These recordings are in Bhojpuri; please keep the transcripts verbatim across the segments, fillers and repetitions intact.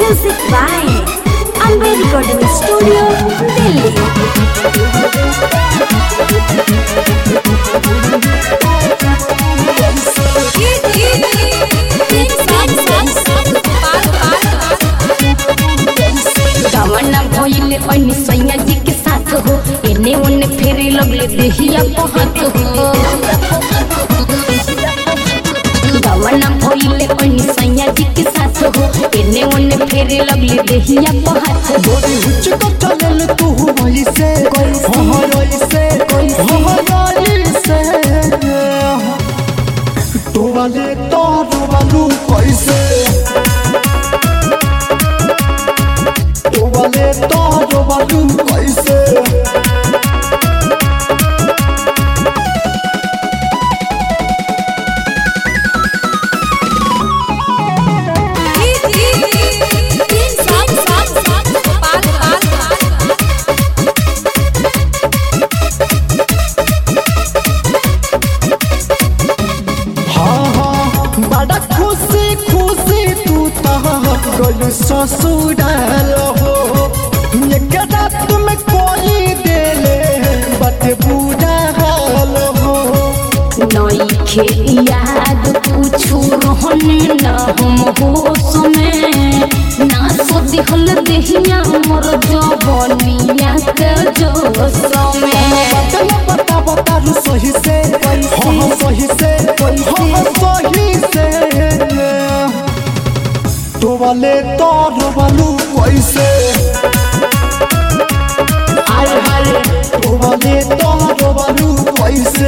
Music by Amber Recording Studio, Delhi. गवना भइले ओइनी सैया जी के साथ हो, एने ओने फेरे लगले देहिया पहत हो। गवना भइले ओइनी सैया जी के साथ हो, एने ओने फेरे लगले देहिया पहत हो। गोरी हुच को चलल तू वही से हमारी से हमारी से तो वाले तो वालू कैसे तो वाले तो वालू कैसे ससुराल हो एक रात में कोई देले बट बुरा हाल हो नइखे याद कुछु रहने न हम होश में ना सोदी हल देहिया मोर जवनिया के जोश में बता बता बता रु सही से हम सही से हम सही से तो वाले तो वालू कैसे आए हाय तो वाले तो वालू कैसे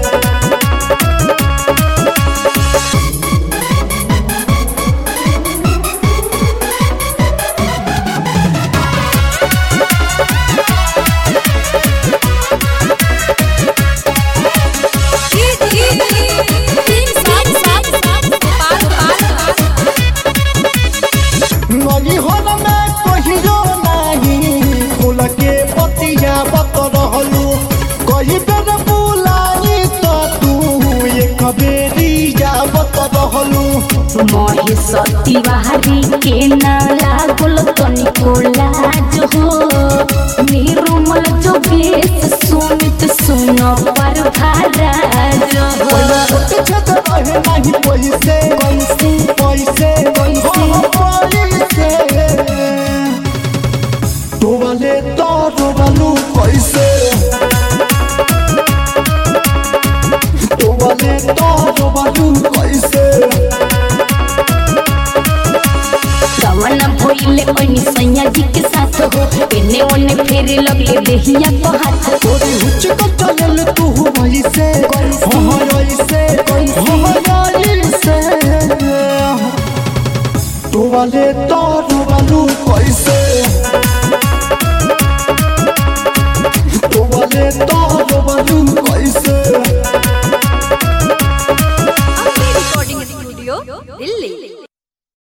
मोहि सती बाहरी के ना लागल तनिको लाज हो निर्मल जोगेश सुनित सुन पर भाराज हो रहे नहीं पैसे कैसे पैसे पैसे तो वाले तो वालू कैसे तो वाले तो वालू कैसे गवना भइले ओइनी सैया जी के साथ हो, एने ओने फेरे लगले देहिया पहात हो। हुच को चलल तू वही से हमारी से हमारी से तो वाले तो वालू कैसे तो वाले तो वालू